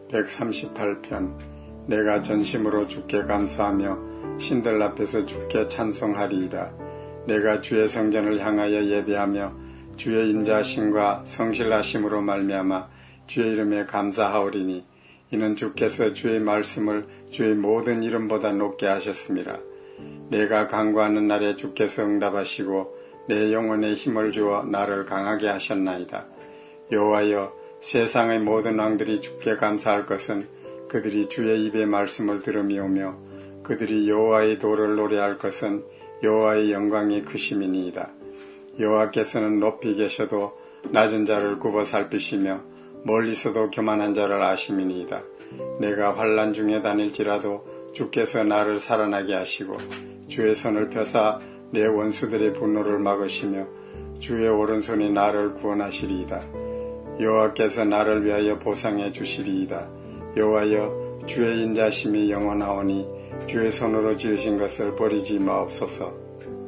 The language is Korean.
138편. 내가 전심으로 주께 감사하며 신들 앞에서 주께 찬송하리이다. 내가 주의 성전을 향하여 예배하며 주의 인자하심과 성실하심으로 말미암아 주의 이름에 감사하오리니 이는 주께서 주의 말씀을 주의 모든 이름보다 높게 하셨습니다. 내가 간구하는 날에 주께서 응답하시고 내 영혼에 힘을 주어 나를 강하게 하셨나이다. 여호와여, 세상의 모든 왕들이 주께 감사할 것은 그들이 주의 입의 말씀을 들음이오며 그들이 여호와의 도를 노래할 것은 여호와의 영광이 크심이니이다. 여호와께서는 높이 계셔도 낮은 자를 굽어 살피시며 멀리서도 교만한 자를 아심이니이다. 내가 환난 중에 다닐지라도 주께서 나를 살아나게 하시고 주의 손을 펴사 내 원수들의 분노를 막으시며 주의 오른손이 나를 구원하시리이다. 여호와께서 나를 위하여 보상해 주시리이다. 여호와여, 주의 인자심이 영원하오니 주의 손으로 지으신 것을 버리지 마옵소서.